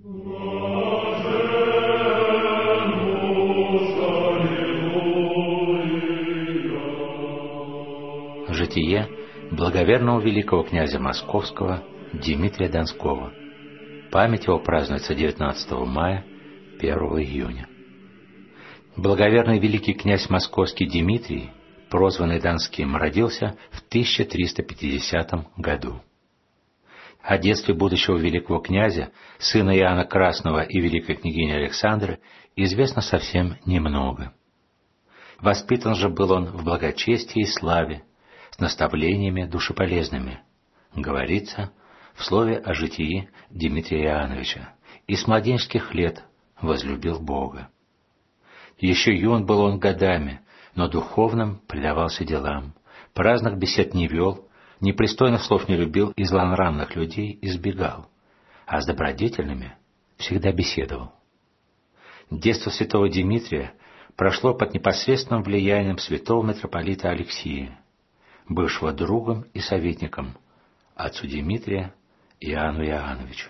Житие благоверного великого князя Московского Дмитрия Донского. Память его празднуется 19 мая, 1 июня. Благоверный великий князь Московский Дмитрий, прозванный Донским, родился в 1350 году. О детстве будущего великого князя, сына Иоанна Красного и великой княгини Александры, известно совсем немного. Воспитан же был он в благочестии и славе, с наставлениями душеполезными, говорится в слове о житии Дмитрия Иоанновича, и с младенческих лет возлюбил Бога. Еще юн был он годами, но духовным предавался делам, праздных бесед не вел, непристойных слов не любил и злонравных людей избегал, а с добродетельными всегда беседовал. Детство святого Дмитрия прошло под непосредственным влиянием святого митрополита Алексия, бывшего другом и советником отцу Дмитрия Иоанну Иоанновичу.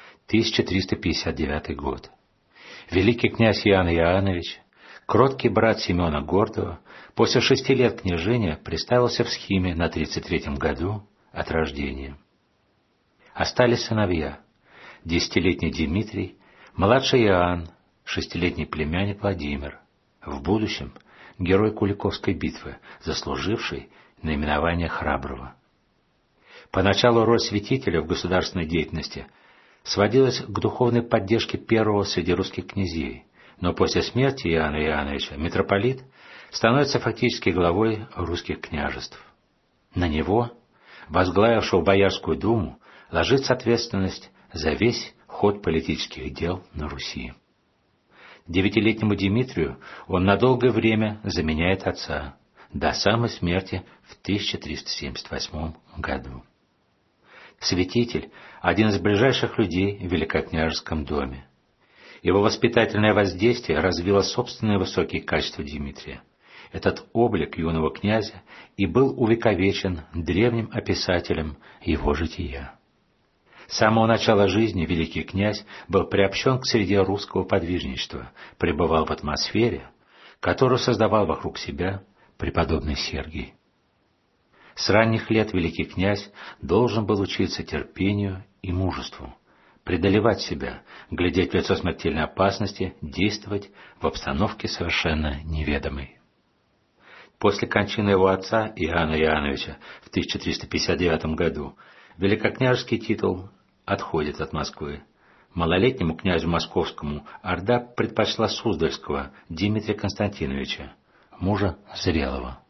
1359 год. Великий князь Иоанн Иоаннович, кроткий брат Семена Гордого, после 6 лет княжения приставился в схиме на 33-м году от рождения. Остались сыновья: 10-летний Дмитрий, младший Иоанн, 6-летний племянник Владимир, в будущем герой Куликовской битвы, заслуживший наименование храброго. Поначалу роль святителя в государственной деятельности сводилась к духовной поддержке первого среди русских князей, но после смерти Иоанна Иоанновича митрополит становится фактически главой русских княжеств. На него, возглавившего Боярскую думу, ложится ответственность за весь ход политических дел на Руси. 9-летнему Дмитрию он на долгое время заменяет отца, до самой смерти в 1378 году. Святитель – один из ближайших людей в великокняжеском доме. Его воспитательное воздействие развило собственные высокие качества Дмитрия. Этот облик юного князя и был увековечен древним описателем его жития. С самого начала жизни великий князь был приобщен к среде русского подвижничества, пребывал в атмосфере, которую создавал вокруг себя преподобный Сергий. С ранних лет великий князь должен был учиться терпению и мужеству, преодолевать себя, глядеть в лицо смертельной опасности, действовать в обстановке совершенно неведомой. После кончины его отца Иоанна Иоанновича в 1359 году великокняжеский титул отходит от Москвы. Малолетнему князю московскому Орда предпочла Суздальского Дмитрия Константиновича, мужа зрелого.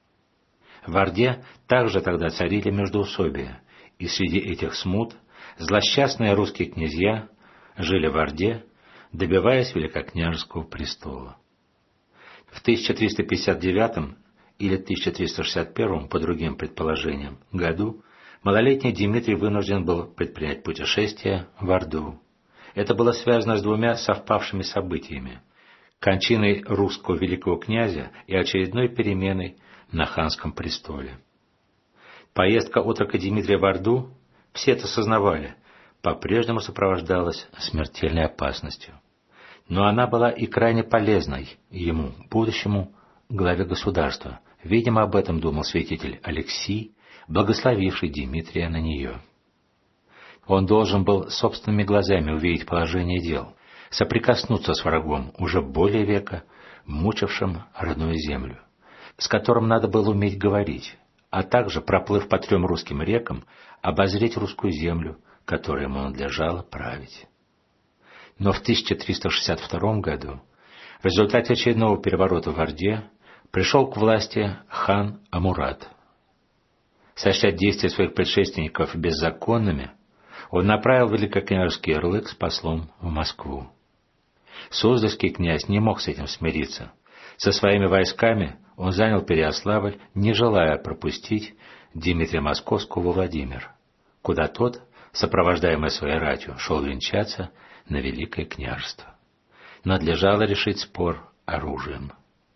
В Орде также тогда царили междоусобия, и среди этих смут злосчастные русские князья жили в Орде, добиваясь великокняжеского престола. В 1359 или 1361, по другим предположениям, году малолетний Дмитрий вынужден был предпринять путешествие в Орду. Это было связано с двумя совпавшими событиями: кончиной русского великого князя и очередной переменой на ханском престоле. Поездка отрока Дмитрия в Орду, все это сознавали, по-прежнему сопровождалась смертельной опасностью. Но она была и крайне полезной ему, будущему главе государства. Видимо, об этом думал святитель Алексий, благословивший Дмитрия на нее. Он должен был собственными глазами увидеть положение дел, соприкоснуться с врагом уже более века, мучившим родную землю, с которым надо было уметь говорить, а также, проплыв по 3 русским рекам, обозреть русскую землю, которой ему надлежало править. Но в 1362 году, в результате очередного переворота в Орде, пришел к власти хан Амурат. Сочтя действия своих предшественников беззаконными, он направил великокняжеский ярлык с послом в Москву. Суздальский князь не мог с этим смириться. Со своими войсками он занял Переяславль, не желая пропустить Дмитрия Московского во Владимир, куда тот, сопровождаемый своей ратью, шел венчаться на Великое княжество. Надлежало решить спор оружием.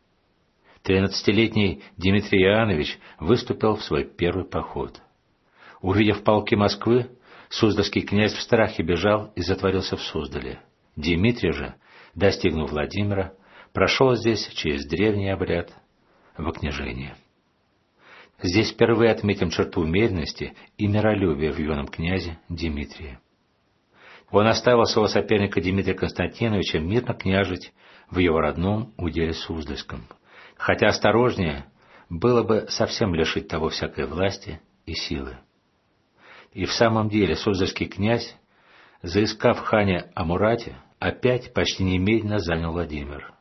13-летний Дмитрий Иоаннович выступил в свой первый поход. Увидев полки Москвы, Суздальский князь в страхе бежал и затворился в Суздале. Дмитрий же, достигнув Владимира, прошел здесь через древний обряд вокнижения. Здесь впервые отметим черту умеренности и миролюбия в юном князе Дмитрии. Он оставил своего соперника Дмитрия Константиновича мирно княжить в его родном уделе Суздальском, хотя осторожнее было бы совсем лишить того всякой власти и силы. И в самом деле Суздальский князь, заискав в хане Амурате, опять почти немедленно занял Владимир.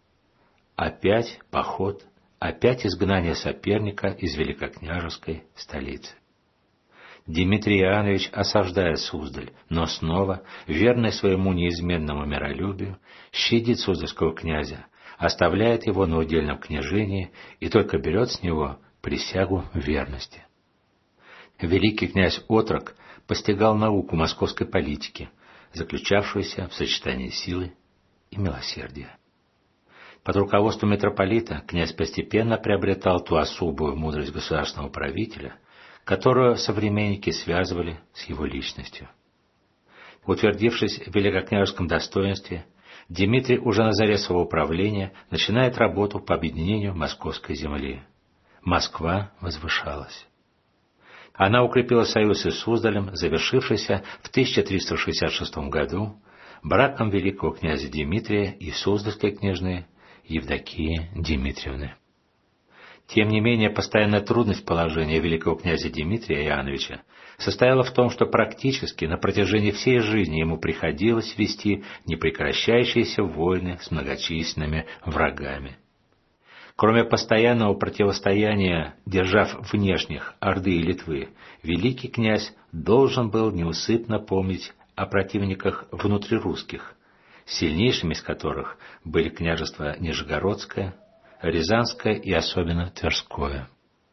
Опять поход, опять изгнание соперника из великокняжеской столицы. Дмитрий Иоаннович осаждает Суздаль, но снова, верный своему неизменному миролюбию, щадит суздальского князя, оставляет его на удельном княжении и только берет с него присягу верности. Великий князь Отрок постигал науку московской политики, заключавшуюся в сочетании силы и милосердия. Под руководством митрополита князь постепенно приобретал ту особую мудрость государственного правителя, которую современники связывали с его личностью. Утвердившись в великокняжеском достоинстве, Дмитрий уже на заре своего правления начинает работу по объединению московской земли. Москва возвышалась. Она укрепила союз с Суздалем, завершившийся в 1366 году браком великого князя Дмитрия и суздальской княжны Евдокии Дмитриевны. Тем не менее, постоянная трудность положения великого князя Дмитрия Иоанновича состояла в том, что практически на протяжении всей жизни ему приходилось вести непрекращающиеся войны с многочисленными врагами. Кроме постоянного противостояния держав внешних Орды и Литвы, великий князь должен был неусыпно помнить о противниках внутрирусских, сильнейшими из которых были княжества Нижегородское, Рязанское и особенно Тверское.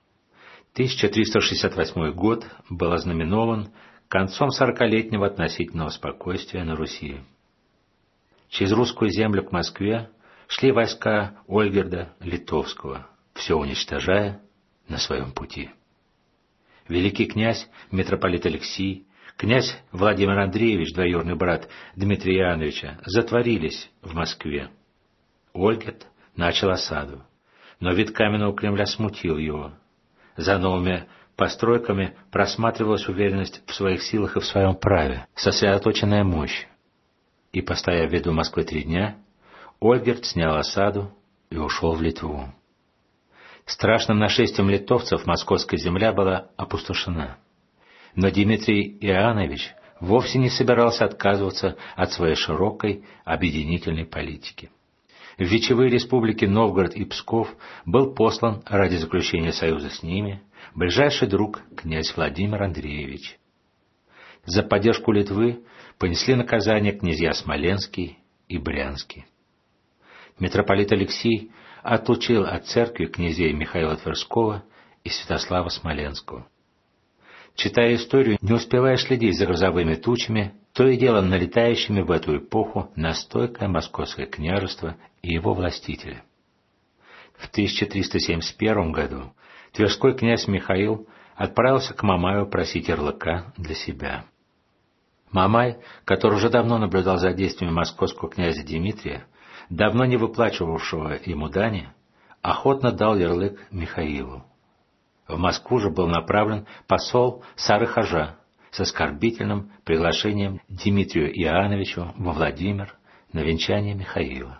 1368 год был ознаменован концом 40-летнего относительного спокойствия на Руси. Через русскую землю к Москве шли войска Ольгерда Литовского, все уничтожая на своем пути. Великий князь, митрополит Алексий, князь Владимир Андреевич, двоюродный брат Дмитрия Иоанновича, затворились в Москве. Ольгерд начал осаду, но вид каменного Кремля смутил его. За новыми постройками просматривалась уверенность в своих силах и в своем праве, сосредоточенная мощь. И, постояв в виду Москвы 3 дня, Ольгерд снял осаду и ушел в Литву. Страшным нашествием литовцев московская земля была опустошена. Но Дмитрий Иоаннович вовсе не собирался отказываться от своей широкой объединительной политики. В вечевые республики Новгород и Псков был послан ради заключения союза с ними ближайший друг князь Владимир Андреевич. За поддержку Литвы понесли наказание князья Смоленский и Брянский. Митрополит Алексий отлучил от церкви князей Михаила Тверского и Святослава Смоленского. Читая историю, не успевая следить за грозовыми тучами, то и дело налетающими в эту эпоху на стойкое московское княжество и его властителя. В 1371 году тверской князь Михаил отправился к Мамаю просить ярлыка для себя. Мамай, который уже давно наблюдал за действиями московского князя Дмитрия, давно не выплачивавшего ему дани, охотно дал ярлык Михаилу. В Москву же был направлен посол Сары-Хажа с оскорбительным приглашением Дмитрию Иоанновичу во Владимир на венчание Михаила.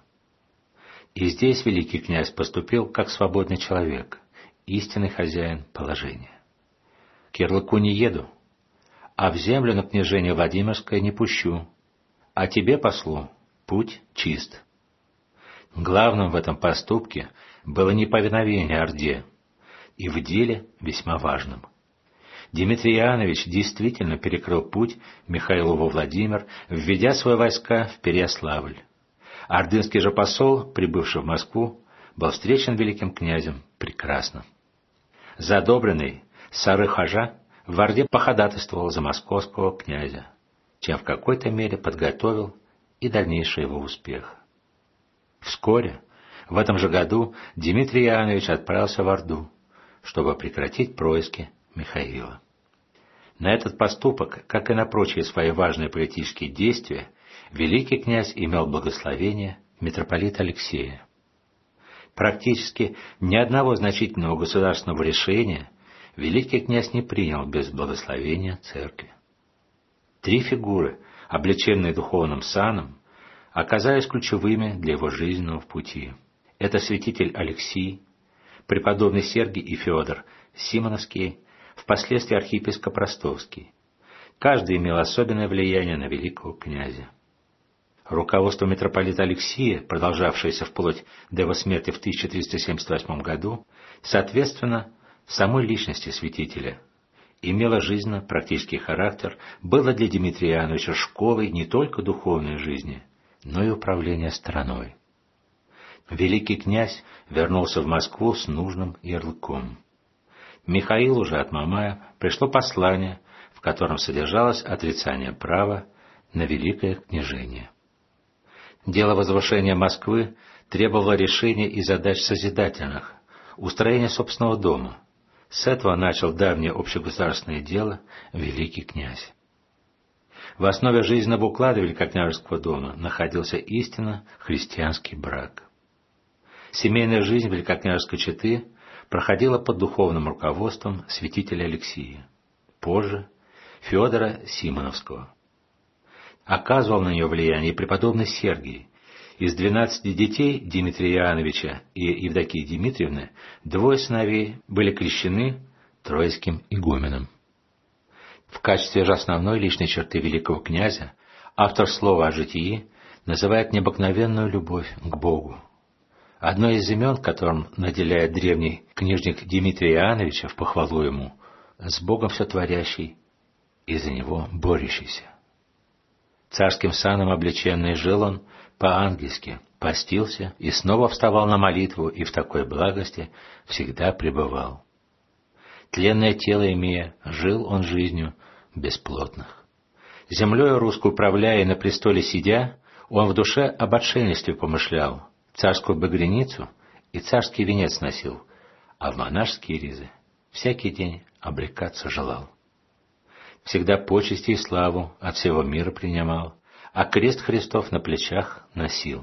И здесь великий князь поступил как свободный человек, истинный хозяин положения. К ярлыку не еду, а в землю на княжение Владимирское не пущу, а тебе, послу, путь чист. Главным в этом поступке было неповиновение Орде, и в деле весьма важным. Дмитрий Иоаннович действительно перекрыл путь Михаилу во Владимир, введя свои войска в Переяславль. Ордынский же посол, прибывший в Москву, был встречен великим князем прекрасно. Задобренный Сары-Хажа в Орде походатайствовал за московского князя, чем в какой-то мере подготовил и дальнейший его успех. Вскоре, в этом же году, Дмитрий Иоаннович отправился в Орду, чтобы прекратить происки Михаила. На этот поступок, как и на прочие свои важные политические действия, великий князь имел благословение митрополита Алексея. Практически ни одного значительного государственного решения великий князь не принял без благословения церкви. 3 фигуры, облеченные духовным саном, оказались ключевыми для его жизненного пути. Это святитель Алексий, преподобный Сергий и Феодор Симоновские, впоследствии архиепископ Ростовский. Каждый имел особенное влияние на великого князя. Руководство митрополита Алексия, продолжавшееся вплоть до его смерти в 1378 году, соответственно, самой личности святителя, имело жизненно-практический характер, было для Дмитрия Иоанновича школой не только духовной жизни, но и управления страной. Великий князь вернулся в Москву с нужным ярлыком. Михаилу же от Мамая пришло послание, в котором содержалось отрицание права на великое княжение. Дело возвышения Москвы требовало решения и задач созидательных, устроения собственного дома. С этого начал давнее общегосударственное дело великий князь. В основе жизненного уклада великокняжеского дома находился истинно христианский брак. Семейная жизнь великокняжеской четы проходила под духовным руководством святителя Алексия, позже Феодора Симоновского. Оказывал на нее влияние и преподобный Сергий. Из 12 детей Дмитрия Иоанновича и Евдокии Дмитриевны 2 сыновей были крещены Троицким игуменом. В качестве же основной личной черты великого князя автор слова о житии называет необыкновенную любовь к Богу. Одно из имен, которым наделяет древний книжник Дмитрия Иоанновича в похвалу ему, с Богом все творящий и за него борющийся. Царским саном облеченный жил он по-ангельски, постился и снова вставал на молитву, и в такой благости всегда пребывал. Тленное тело имея, жил он жизнью бесплотных. Землею русскую управляя и на престоле сидя, он в душе об отшельничестве помышлял, царскую багряницу и царский венец носил, а в монашеские ризы всякий день облекаться желал. Всегда почести и славу от всего мира принимал, а крест Христов на плечах носил.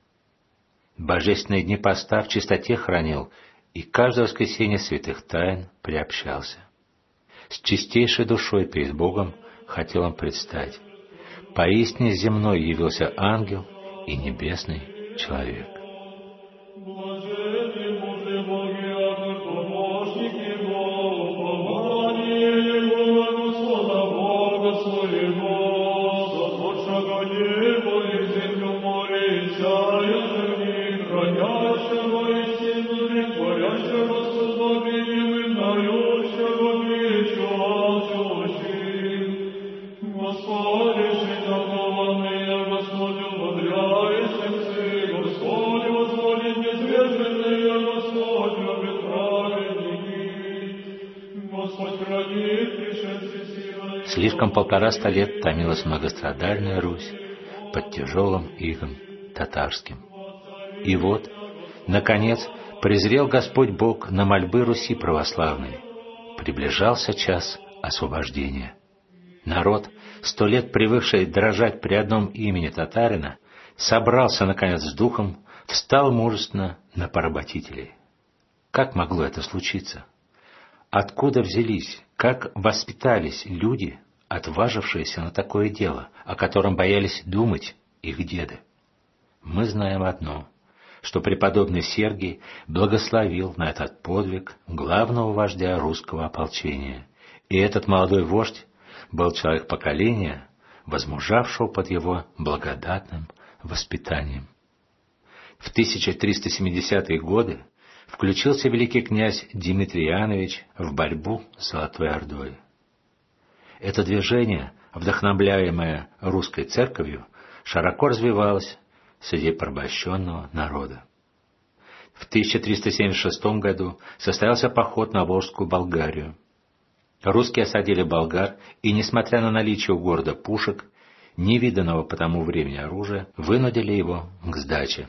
Божественные дни поста в чистоте хранил, и каждое воскресенье святых тайн приобщался. С чистейшей душой перед Богом хотел он предстать. Поистине земной явился ангел и небесный человек. Слишком 150 лет томилась многострадальная Русь под тяжелым игом татарским. И вот, наконец, презрел Господь Бог на мольбы Руси православной. Приближался час освобождения. Народ, 100 лет привыкший дрожать при одном имени татарина, собрался, наконец, с духом, встал мужественно на поработителей. Как могло это случиться? Откуда взялись, как воспитались люди, отважившиеся на такое дело, о котором боялись думать их деды? Мы знаем одно, что преподобный Сергий благословил на этот подвиг главного вождя русского ополчения, и этот молодой вождь был человек поколения, возмужавшего под его благодатным воспитанием. В 1370-е годы включился великий князь Дмитрий Иоаннович в борьбу с Золотой Ордой. Это движение, вдохновляемое русской церковью, широко развивалось среди порабощенного народа. В 1376 году состоялся поход на Волжскую Болгарию. Русские осадили болгар и, несмотря на наличие у города пушек, невиданного по тому времени оружия, вынудили его к сдаче.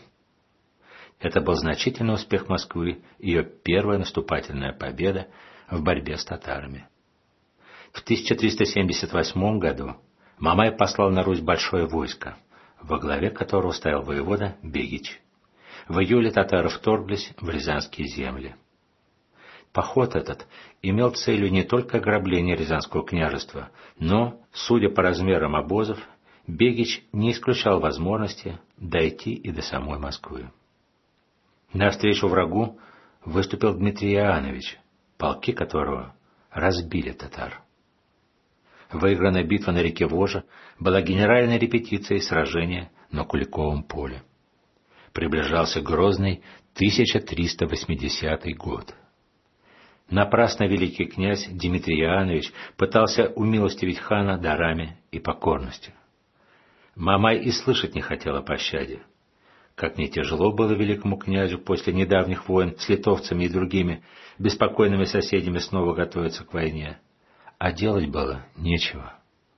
Это был значительный успех Москвы, ее первая наступательная победа в борьбе с татарами. В 1378 году Мамай послал на Русь большое войско, во главе которого стоял воевода Бегич. В июле татары вторглись в Рязанские земли. Поход этот имел целью не только ограбление Рязанского княжества, но, судя по размерам обозов, Бегич не исключал возможности дойти и до самой Москвы. Навстречу врагу выступил Дмитрий Иоаннович, полки которого разбили татар. Выигранная битва на реке Вожа была генеральной репетицией сражения на Куликовом поле. Приближался грозный 1380 год. Напрасно великий князь Дмитрий Иоаннович пытался умилостивить хана дарами и покорностью. Мамай и слышать не хотел о пощаде. Как не тяжело было великому князю после недавних войн с литовцами и другими беспокойными соседями снова готовиться к войне, а делать было нечего.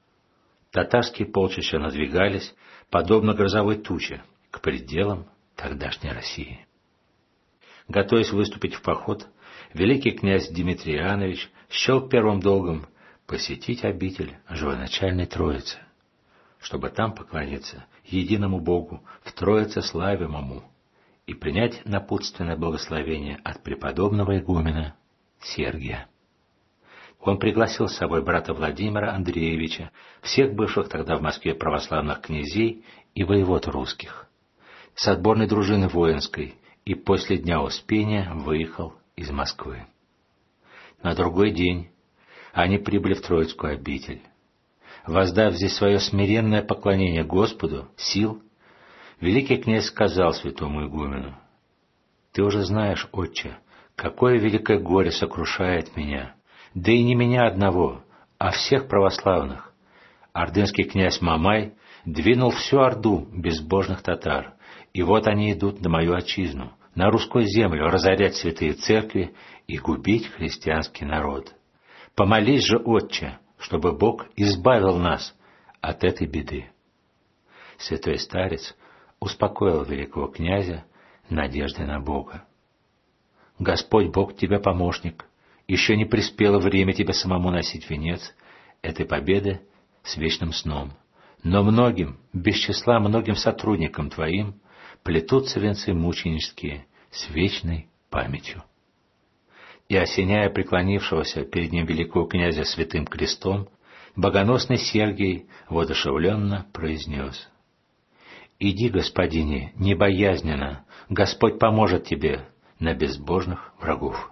Татарские полчища надвигались, подобно грозовой туче, к пределам тогдашней России. Готовясь выступить в поход, великий князь Дмитрий Иоаннович счел первым долгом посетить обитель Живоначальной Троицы, чтобы там поклониться единому Богу в Троице славимому и принять напутственное благословение от преподобного игумена Сергия. Он пригласил с собой брата Владимира Андреевича, всех бывших тогда в Москве православных князей и воевод русских, с отборной дружины воинской, и после Дня Успения выехал из Москвы. На другой день они прибыли в Троицкую обитель. Воздав здесь свое смиренное поклонение Господу сил, великий князь сказал святому игумену: «Ты уже знаешь, отче, какое великое горе сокрушает меня, да и не меня одного, а всех православных. Ордынский князь Мамай двинул всю орду безбожных татар, и вот они идут на мою отчизну, на русскую землю, разорять святые церкви и губить христианский народ. Помолись же, отче, чтобы Бог избавил нас от этой беды». Святой старец успокоил великого князя надеждой на Бога. «Господь Бог тебе помощник, еще не приспело время тебе самому носить венец этой победы с вечным сном, но многим, без числа многим сотрудникам твоим, плетутся венцы мученические с вечной памятью». И, осеняя преклонившегося перед ним великого князя святым крестом, богоносный Сергий воодушевленно произнес: «Иди, господине, небоязненно, Господь поможет тебе на безбожных врагов».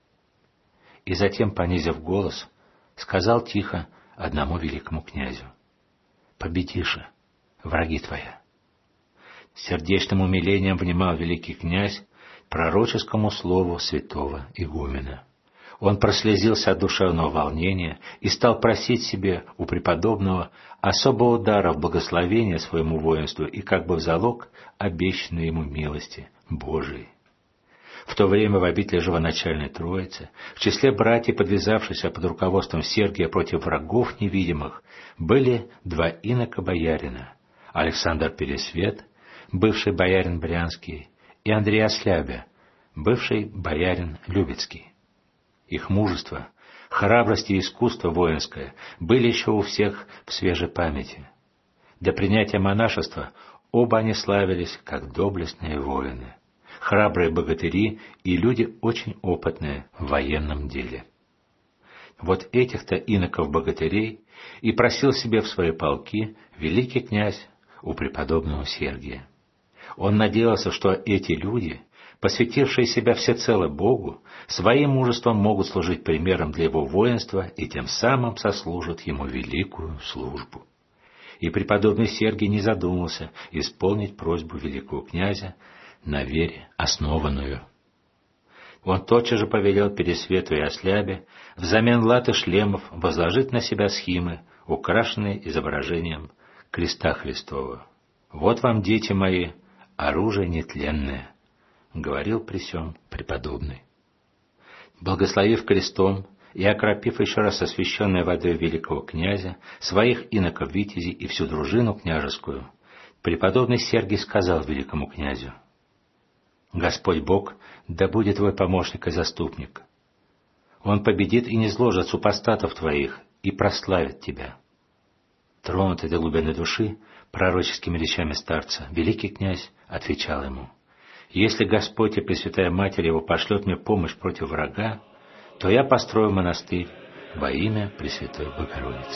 И затем, понизив голос, сказал тихо одному великому князю: «Победишь, враги твоя». С сердечным умилением внимал великий князь пророческому слову святого игумена. Он прослезился от душевного волнения и стал просить себе у преподобного особого дара в благословение своему воинству и как бы в залог обещанной ему милости Божией. В то время в обители Живоначальной Троицы, в числе братьев, подвязавшихся под руководством Сергия против врагов невидимых, были два инока-боярина: Александр Пересвет, бывший боярин Брянский, и Андрей Ослябя, бывший боярин Любецкий. Их мужество, храбрость и искусство воинское были еще у всех в свежей памяти. До принятия монашества оба они славились как доблестные воины, храбрые богатыри и люди очень опытные в военном деле. Вот этих-то иноков-богатырей и просил себе в свои полки великий князь у преподобного Сергия. Он надеялся, что эти люди, посвятившие себя всецело Богу, своим мужеством могут служить примером для его воинства и тем самым сослужат ему великую службу. И преподобный Сергий не задумался исполнить просьбу великого князя на вере основанную. Он тотчас же повелел Пересвету и Ослябе взамен лат и шлемов возложить на себя схимы, украшенные изображением креста Христова. «Вот вам, дети мои, оружие нетленное», — говорил при сем преподобный. Благословив крестом и окропив еще раз освященной водой великого князя, своих иноков-витязей и всю дружину княжескую, преподобный Сергий сказал великому князю: «Господь Бог да будет твой помощник и заступник. Он победит и низвложит супостатов твоих, и прославит тебя». Тронутый до глубины души пророческими речами старца, великий князь отвечал ему: «Если Господь и Пресвятая Матерь его пошлет мне помощь против врага, то я построю монастырь во имя Пресвятой Богородицы».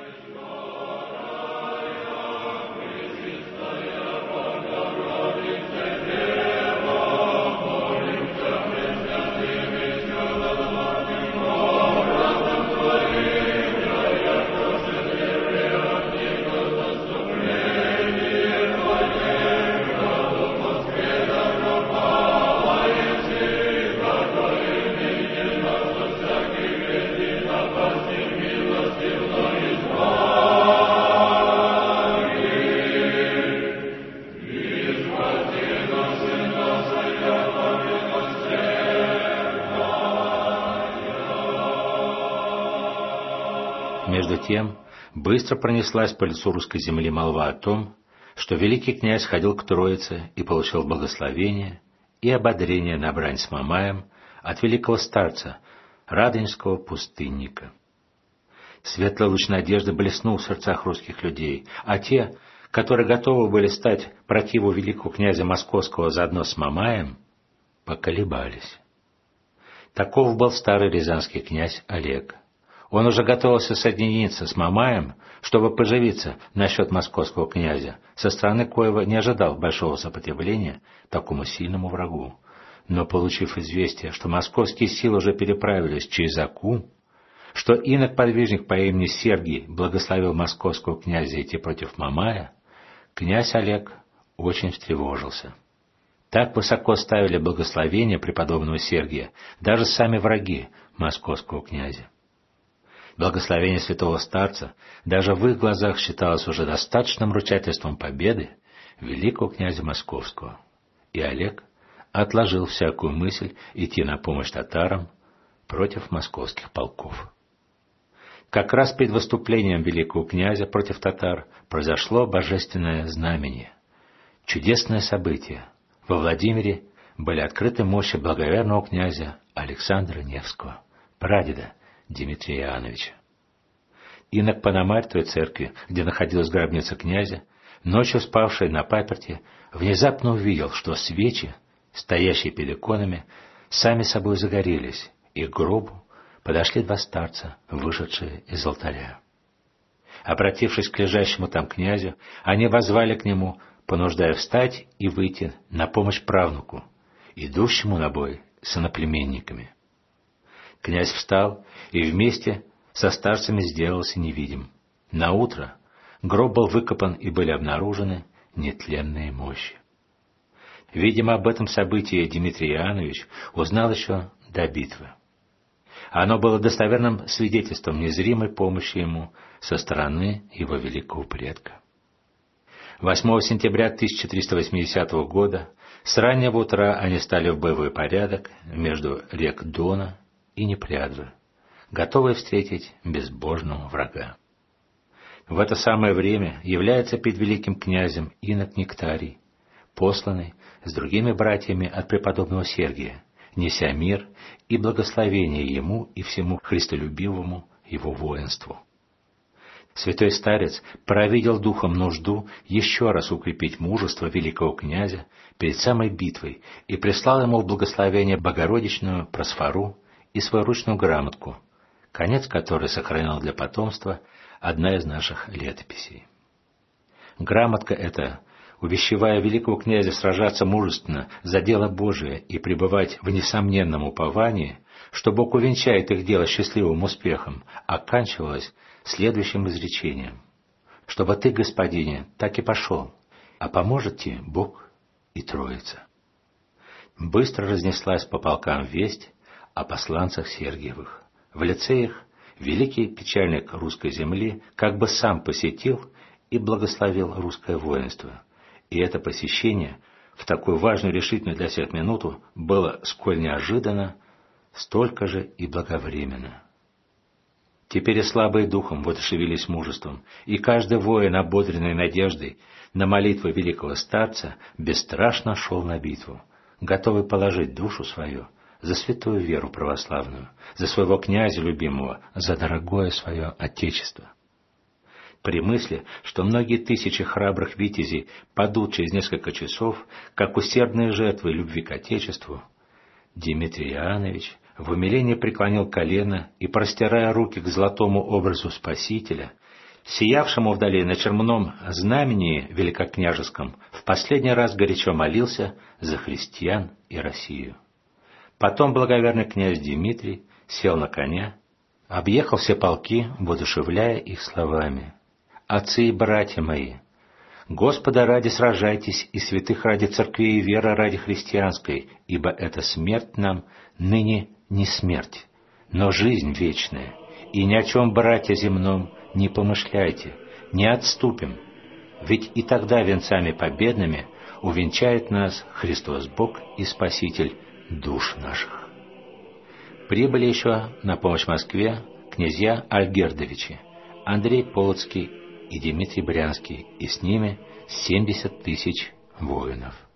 Между тем, быстро пронеслась по лицу русской земли молва о том, что великий князь ходил к Троице и получил благословение и ободрение на брань с Мамаем от великого старца, радонежского пустынника. Светлый луч надежды блеснул в сердцах русских людей, а те, которые готовы были стать противу великого князя Московского заодно с Мамаем, поколебались. Таков был старый рязанский князь Олег. Он уже готовился соединиться с Мамаем, чтобы поживиться насчет московского князя, со стороны коего не ожидал большого сопротивления такому сильному врагу. Но, получив известие, что московские силы уже переправились через Аку, что инок-подвижник по имени Сергий благословил московского князя идти против Мамая, князь Олег очень встревожился. Так высоко ставили благословение преподобного Сергия даже сами враги московского князя. Благословение святого старца даже в их глазах считалось уже достаточным ручательством победы великого князя Московского, и Олег отложил всякую мысль идти на помощь татарам против московских полков. Как раз перед выступлением великого князя против татар произошло божественное знамение, чудесное событие. Во Владимире были открыты мощи благоверного князя Александра Невского, прадеда Дмитрия Иоанновича. Инок Пономарь той церкви, где находилась гробница князя, ночью спавший на паперти, внезапно увидел, что свечи, стоящие перед иконами, сами собой загорелись, и к гробу подошли два старца, вышедшие из алтаря. Обратившись к лежащему там князю, они воззвали к нему, понуждая встать и выйти на помощь правнуку, идущему на бой с иноплеменниками. Князь встал и вместе со старцами сделался невидим. Наутро гроб был выкопан и были обнаружены нетленные мощи. Видимо, об этом событии Дмитрий Иоаннович узнал еще до битвы. Оно было достоверным свидетельством незримой помощи ему со стороны его великого предка. 8 сентября 1380 года с раннего утра они стали в боевой порядок между рек Дона и Непрядлы, готовые встретить безбожного врага. В это самое время является перед великим князем инок Нектарий, посланный с другими братьями от преподобного Сергия, неся мир и благословение ему и всему христолюбивому его воинству. Святой старец провидел духом нужду еще раз укрепить мужество великого князя перед самой битвой и прислал ему в благословение Богородичную просфору и свою ручную грамотку, конец которой сохранил для потомства одна из наших летописей. Грамотка эта, увещевая великого князя сражаться мужественно за дело Божие и пребывать в несомненном уповании, что Бог увенчает их дело счастливым успехом, оканчивалась следующим изречением: «Чтобы ты, Господине, так и пошел, а поможет тебе Бог и Троица». Быстро разнеслась по полкам весть о посланцах Сергиевых. В лице их великий печальник русской земли как бы сам посетил и благословил русское воинство. И это посещение в такую важную решительную для всех минуту было сколь неожиданно, столько же и благовременно. Теперь и слабые духом воодушевились мужеством, и каждый воин, ободренный надеждой на молитвы великого старца, бесстрашно шел на битву, готовый положить душу свою за святую веру православную, за своего князя любимого, за дорогое свое Отечество. При мысли, что многие тысячи храбрых витязей падут через несколько часов, как усердные жертвы любви к Отечеству, Дмитрий Иоаннович в умилении преклонил колено и, простирая руки к золотому образу Спасителя, сиявшему вдали на чермном знамении великокняжеском, в последний раз горячо молился за христиан и Россию. Потом благоверный князь Дмитрий сел на коня, объехал все полки, воодушевляя их словами: «Отцы и братья мои, Господа ради сражайтесь, и святых ради церкви и веры ради христианской, ибо эта смерть нам ныне не смерть, но жизнь вечная, и ни о чем, братья, земном не помышляйте, не отступим, ведь и тогда венцами победными увенчает нас Христос Бог и Спаситель душ наших». Прибыли еще на помощь Москве князья Альгердовичи, Андрей Полоцкий и Дмитрий Брянский, и с ними 70 000 воинов.